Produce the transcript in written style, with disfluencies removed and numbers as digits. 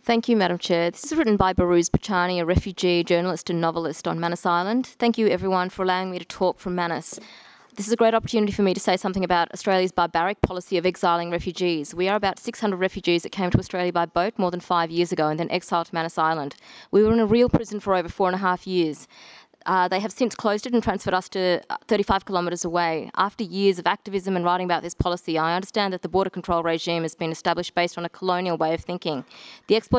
Thank you, Madam Chair. This is written by Behrouz Boochani, a refugee, journalist and novelist on Manus Island. Thank you, everyone, for allowing me to talk from Manus. This is a great opportunity for me to say something about Australia's barbaric policy of exiling refugees. We are about 600 refugees that came to Australia by boat more than 5 years ago and then exiled to Manus Island. We were in a real prison for over 4.5 years. They have since closed it and transferred us to 35 kilometres away. After years of activism and writing about this policy, I understand that the border control regime has been established based on a colonial way of thinking. The